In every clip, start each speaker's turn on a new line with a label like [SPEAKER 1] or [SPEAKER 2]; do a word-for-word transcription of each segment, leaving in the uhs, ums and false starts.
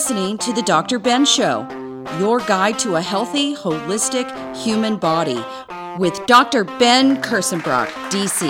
[SPEAKER 1] listening to The Doctor Ben Show, your guide to a healthy, holistic human body with Doctor Ben Kersenbrock, D C.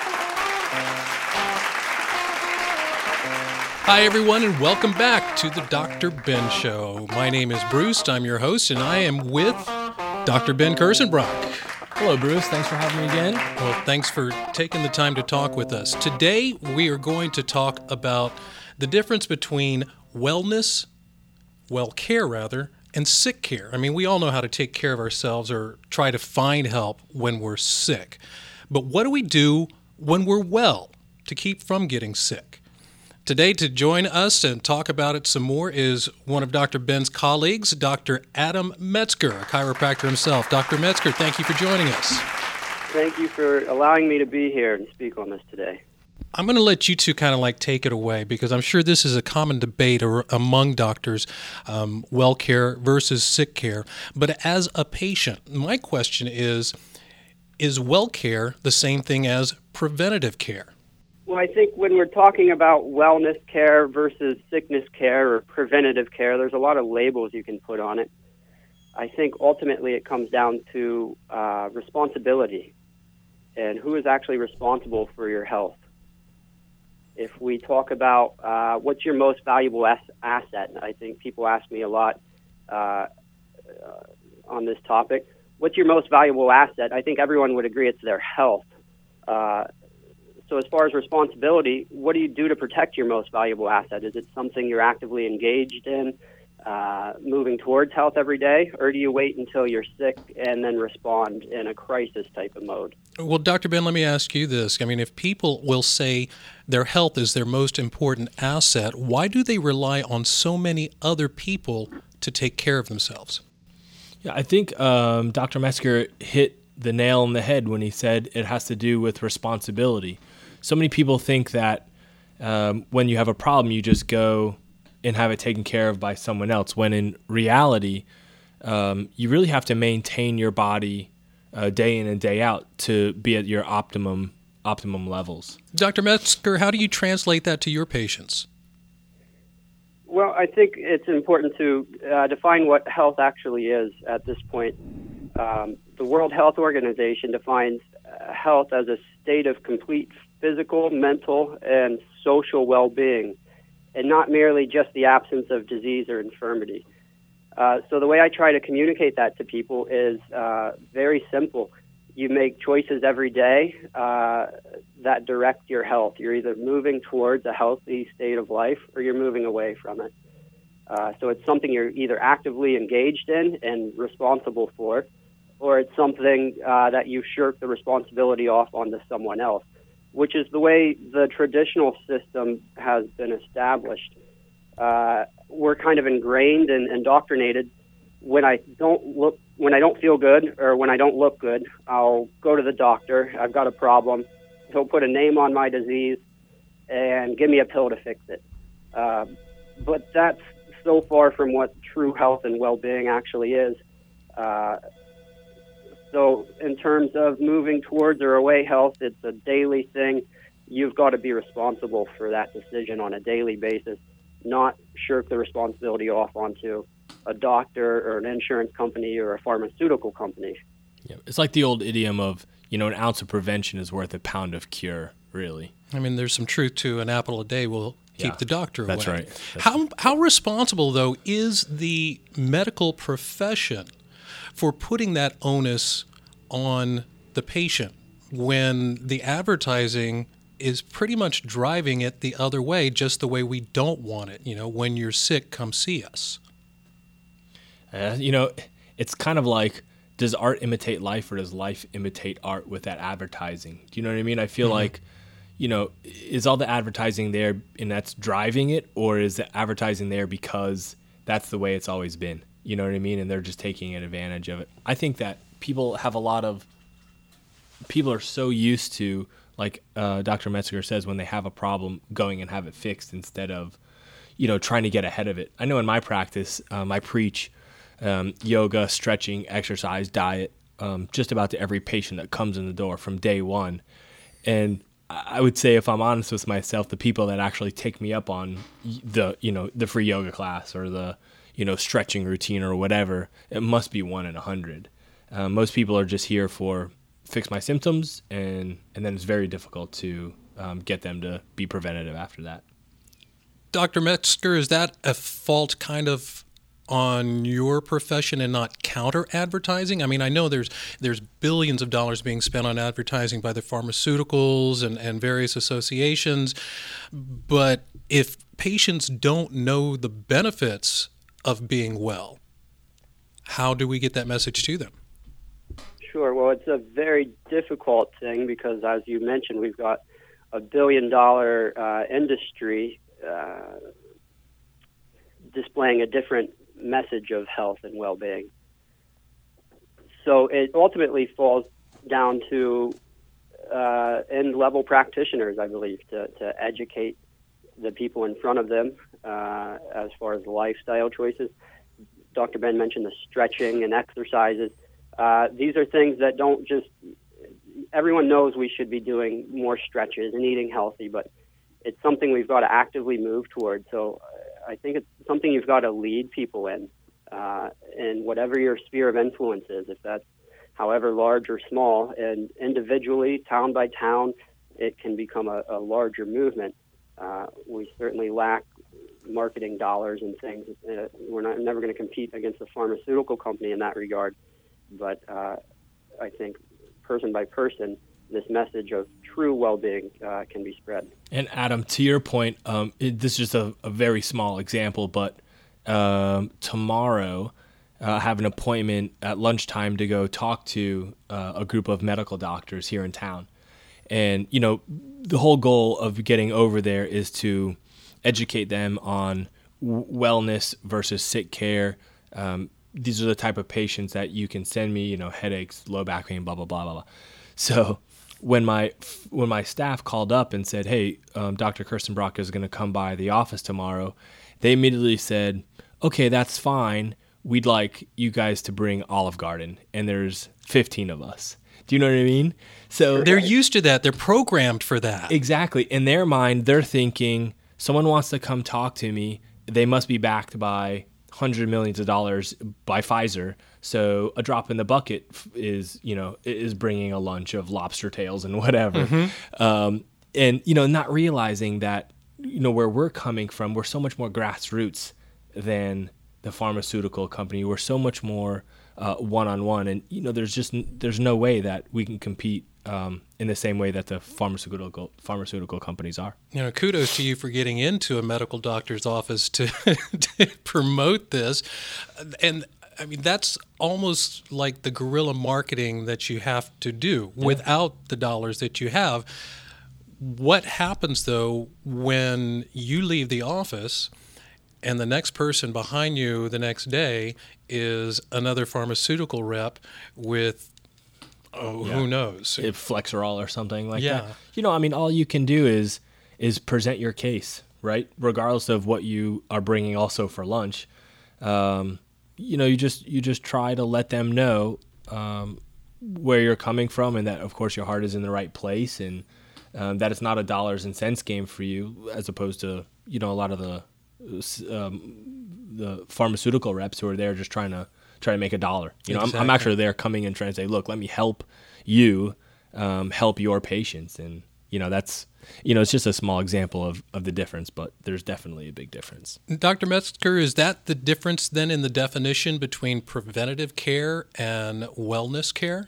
[SPEAKER 2] Hi, everyone, and welcome back to The Doctor Ben Show. My name is Bruce. I'm your host, and I am with Doctor Ben Kersenbrock.
[SPEAKER 3] Hello, Bruce. Thanks for having me again.
[SPEAKER 2] Well, thanks for taking the time to talk with us. Today, we are going to talk about the difference between wellness, well care rather, and sick care. I mean, we all know how to take care of ourselves or try to find help when we're sick. But what do we do when we're well to keep from getting sick? Today, to join us and talk about it some more is one of Doctor Ben's colleagues, Doctor Adam Metzger, a chiropractor himself. Doctor Metzger, thank you for joining us.
[SPEAKER 4] Thank you for allowing me to be here and speak on this today.
[SPEAKER 2] I'm going to let you two kind of like take it away because I'm sure this is a common debate or, among doctors, um, well care versus sick care. But as a patient, my question is, is well care the same thing as preventative care?
[SPEAKER 4] Well, I think when we're talking about wellness care versus sickness care or preventative care, there's a lot of labels you can put on it. I think ultimately it comes down to uh, responsibility and who is actually responsible for your health. If we talk about uh, what's your most valuable as- asset, I think people ask me a lot uh, uh, on this topic, what's your most valuable asset? I think everyone would agree it's their health. Uh, so as far as responsibility, what do you do to protect your most valuable asset? Is it something you're actively engaged in, uh, moving towards health every day, or do you wait until you're sick and then respond in a crisis type of mode?
[SPEAKER 2] Well, Doctor Ben, let me ask you this. I mean, if people will say their health is their most important asset, why do they rely on so many other people to take care of themselves?
[SPEAKER 3] Yeah, I think um, Doctor Metzger hit the nail on the head when he said it has to do with responsibility. So many people think that um, when you have a problem, you just go and have it taken care of by someone else, when in reality, um, you really have to maintain your body uh, day in and day out to be at your optimum optimum levels.
[SPEAKER 2] Doctor Metzger, how do you translate that to your patients?
[SPEAKER 4] Well, I think it's important to uh, define what health actually is at this point. Um, the World Health Organization defines uh, health as a state of complete physical, mental, and social well-being, and not merely just the absence of disease or infirmity. Uh, so the way I try to communicate that to people is uh, very simple. You make choices every day uh, that direct your health. You're either moving towards a healthy state of life or you're moving away from it. Uh, so it's something you're either actively engaged in and responsible for, or it's something uh, that you shirk the responsibility off onto someone else, which is the way the traditional system has been established. Uh, we're kind of ingrained and indoctrinated. When I don't look, when I don't feel good or when I don't look good, I'll go to the doctor. I've got a problem. He'll put a name on my disease and give me a pill to fix it. Uh, but that's so far from what true health and well-being actually is. Uh, so in terms of moving towards or away health, it's a daily thing. You've got to be responsible for that decision on a daily basis, not shirk the responsibility off onto a doctor or an insurance company or a pharmaceutical company.
[SPEAKER 3] Yeah, it's like the old idiom of, you know, an ounce of prevention is worth a pound of cure, really.
[SPEAKER 2] I mean, there's some truth to an apple a day will keep
[SPEAKER 3] Yeah,
[SPEAKER 2] the doctor away.
[SPEAKER 3] that's right. That's
[SPEAKER 2] how how responsible, though, is the medical profession for putting that onus on the patient when the advertising is pretty much driving it the other way, just the way we don't want it? You know, when you're sick, come see us.
[SPEAKER 3] Uh, you know, it's kind of like, does art imitate life or does life imitate art with that advertising? Do you know what I mean? I feel mm-hmm. like, you know, is all the advertising there and that's driving it, or is the advertising there because that's the way it's always been? You know what I mean? And they're just taking advantage of it. I think that people have a lot of, people are so used to, like uh, Doctor Metzger says, when they have a problem, going and have it fixed instead of, you know, trying to get ahead of it. I know in my practice, um, I preach um, yoga, stretching, exercise, diet, um, just about to every patient that comes in the door from day one. And I would say, if I'm honest with myself, the people that actually take me up on the, you know, the free yoga class or the, you know, stretching routine or whatever, it must be one in a hundred. Uh, most people are just here for fix my symptoms, and, and then it's very difficult to um, get them to be preventative after that.
[SPEAKER 2] Doctor Metzger, is that a fault kind of on your profession and not counter advertising? I mean, I know there's there's billions of dollars being spent on advertising by the pharmaceuticals and, and various associations, but if patients don't know the benefits of being well, how do we get that message to them?
[SPEAKER 4] Sure. Well, it's a very difficult thing because, as you mentioned, we've got a billion dollar uh, industry uh, displaying a different message of health and well-being. So it ultimately falls down to uh, end-level practitioners, I believe, to, to educate the people in front of them uh, as far as lifestyle choices. Doctor Ben mentioned the stretching and exercises. Uh, these are things that don't just, everyone knows we should be doing more stretches and eating healthy, but it's something we've got to actively move towards. So I think it's something you've got to lead people in, uh, in whatever your sphere of influence is, if that's however large or small. And individually, town by town, it can become a, a larger movement. Uh, we certainly lack marketing dollars and things. Uh, we're not never going to compete against a pharmaceutical company in that regard. But uh, I think person by person, this message of true well-being uh, can be spread.
[SPEAKER 3] And Adam, to your point, um, it, this is just a, a very small example, but um, tomorrow uh, I have an appointment at lunchtime to go talk to uh, a group of medical doctors here in town. And, you know, the whole goal of getting over there is to educate them on w- wellness versus sick care. Um, these are the type of patients that you can send me, you know, headaches, low back pain, blah, blah, blah, blah, blah. So when my when my staff called up and said, hey, um, Doctor Kirstenbrock is going to come by the office tomorrow, they immediately said, okay, that's fine. We'd like you guys to bring Olive Garden, and there's fifteen of us. Do you know what I mean? So
[SPEAKER 2] they're used to that. They're programmed for that.
[SPEAKER 3] Exactly. In their mind, they're thinking, someone wants to come talk to me. They must be backed by hundreds of millions of dollars by Pfizer. So a drop in the bucket is, you know, is bringing a lunch of lobster tails and whatever. Mm-hmm. Um, and, you know, not realizing that, you know, where we're coming from, we're so much more grassroots than the pharmaceutical company. We're so much more uh, one-on-one. And, you know, there's just, there's no way that we can compete um, in the same way that the pharmaceutical pharmaceutical companies are.
[SPEAKER 2] You know, kudos to you for getting into a medical doctor's office to, to promote this. And I mean, that's almost like the guerrilla marketing that you have to do yeah. without the dollars that you have. What happens, though, when you leave the office and the next person behind you the next day is another pharmaceutical rep with, oh, yeah. who knows?
[SPEAKER 3] If Flexerol or something like
[SPEAKER 2] yeah.
[SPEAKER 3] that. You know, I mean, all you can do is is present your case, right? Regardless of what you are bringing also for lunch. Um, you know, you just you just try to let them know um, where you're coming from, and that, of course, your heart is in the right place, and um, that it's not a dollars and cents game for you, as opposed to, you know, a lot of the um, the pharmaceutical reps who are there just trying to try to make a dollar. You know, exactly. I'm, I'm actually there coming and trying to say, look, let me help you um, help your patients, and you know, that's, you know, it's just a small example of, of the difference, but there's definitely a big difference.
[SPEAKER 2] Doctor Metzger, is that the difference then in the definition between preventative care and wellness care?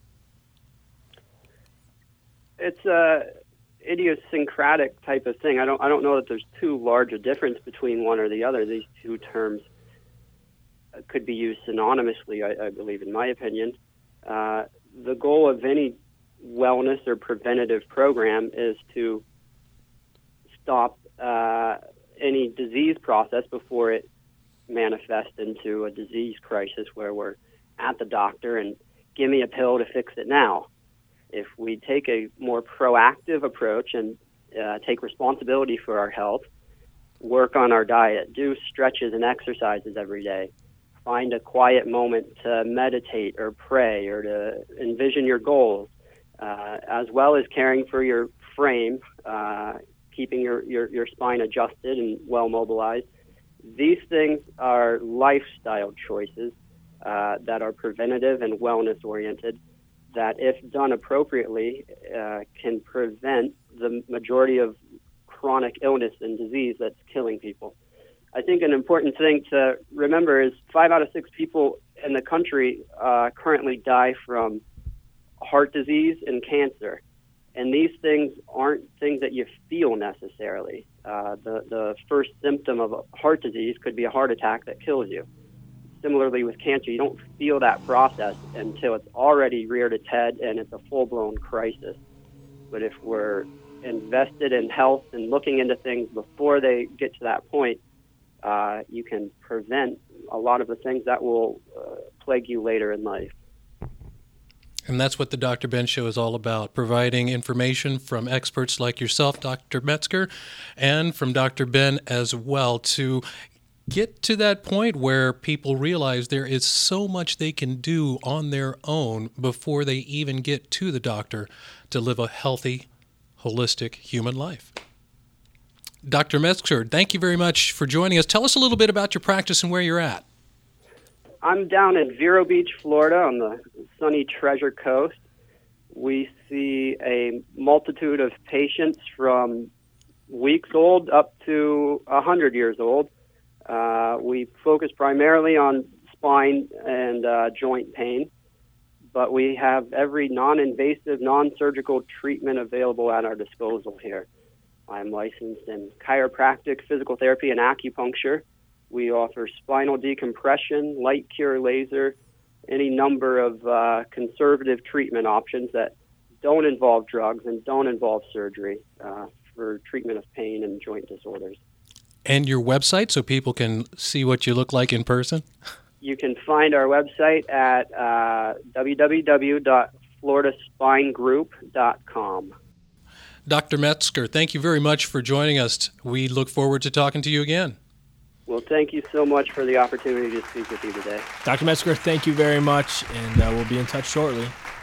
[SPEAKER 4] It's a idiosyncratic type of thing. I don't I don't know that there's too large a difference between one or the other. These two terms could be used synonymously, I, I believe, in my opinion. Uh, the goal of any wellness or preventative program is to stop uh, any disease process before it manifests into a disease crisis where we're at the doctor and give me a pill to fix it now. If we take a more proactive approach and uh, take responsibility for our health, work on our diet, do stretches and exercises every day, find a quiet moment to meditate or pray or to envision your goals, uh, as well as caring for your frame, uh, keeping your, your, your spine adjusted and well mobilized. These things are lifestyle choices uh, that are preventative and wellness oriented, that if done appropriately uh, can prevent the majority of chronic illness and disease that's killing people. I think an important thing to remember is five out of six people in the country uh, currently die from heart disease and cancer. And these things aren't things that you feel necessarily. Uh, the, the first symptom of a heart disease could be a heart attack that kills you. Similarly with cancer, you don't feel that process until it's already reared its head and it's a full-blown crisis. But if we're invested in health and looking into things before they get to that point, uh, you can prevent a lot of the things that will uh, plague you later in life.
[SPEAKER 2] And that's what the Doctor Ben Show is all about, providing information from experts like yourself, Doctor Metzger, and from Doctor Ben as well, to get to that point where people realize there is so much they can do on their own before they even get to the doctor to live a healthy, holistic human life. Doctor Metzger, thank you very much for joining us. Tell us a little bit about your practice and where you're at.
[SPEAKER 4] I'm down in Vero Beach, Florida, on the sunny Treasure Coast. We see a multitude of patients from weeks old up to one hundred years old. Uh, we focus primarily on spine and uh, joint pain, but we have every non-invasive, non-surgical treatment available at our disposal here. I'm licensed in chiropractic, physical therapy, and acupuncture. We offer spinal decompression, light cure laser, any number of uh, conservative treatment options that don't involve drugs and don't involve surgery uh, for treatment of pain and joint disorders.
[SPEAKER 2] And your website so people can see what you look like in person?
[SPEAKER 4] You can find our website at uh, w w w dot florida spine group dot com.
[SPEAKER 2] Doctor Metzger, thank you very much for joining us. We look forward to talking to you again.
[SPEAKER 4] Well, thank you so much for the opportunity to speak with you today.
[SPEAKER 3] Doctor Metzger, thank you very much, and uh, we'll be in touch shortly.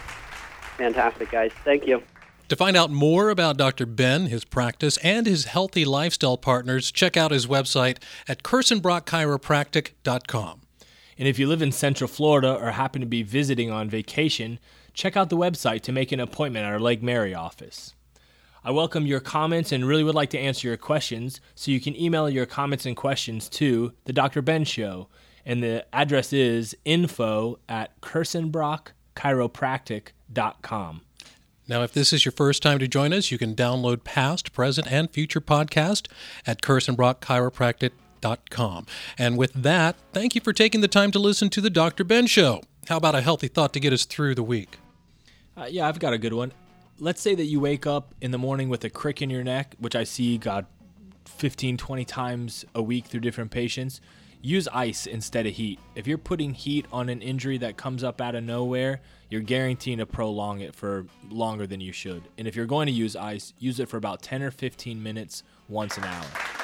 [SPEAKER 4] Fantastic, guys. Thank you.
[SPEAKER 2] To find out more about Doctor Ben, his practice, and his healthy lifestyle partners, check out his website at Kirstenbrock Chiropractic dot com.
[SPEAKER 3] And if you live in Central Florida or happen to be visiting on vacation, check out the website to make an appointment at our Lake Mary office. I welcome your comments and really would like to answer your questions, so you can email your comments and questions to The Doctor Ben Show, and the address is info at Kirstenbrock Chiropractic dot com.
[SPEAKER 2] Now, if this is your first time to join us, you can download past, present, and future podcasts at Kirstenbrock Chiropractic dot com. And with that, thank you for taking the time to listen to The Doctor Ben Show. How about a healthy thought to get us through the week?
[SPEAKER 3] Uh, yeah, I've got a good one. Let's say that you wake up in the morning with a crick in your neck, which I see, God, fifteen, twenty times a week through different patients. Use ice instead of heat. If you're putting heat on an injury that comes up out of nowhere, you're guaranteeing to prolong it for longer than you should. And if you're going to use ice, use it for about ten or fifteen minutes once an hour.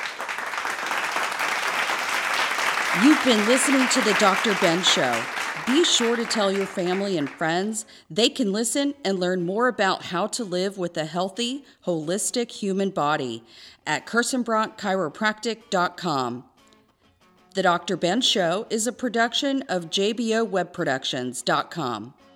[SPEAKER 1] You've been listening to The Doctor Ben Show. Be sure to tell your family and friends. They can listen and learn more about how to live with a healthy, holistic human body at Kirstenbrock Chiropractic dot com. The Doctor Ben Show is a production of J B O Web Productions dot com.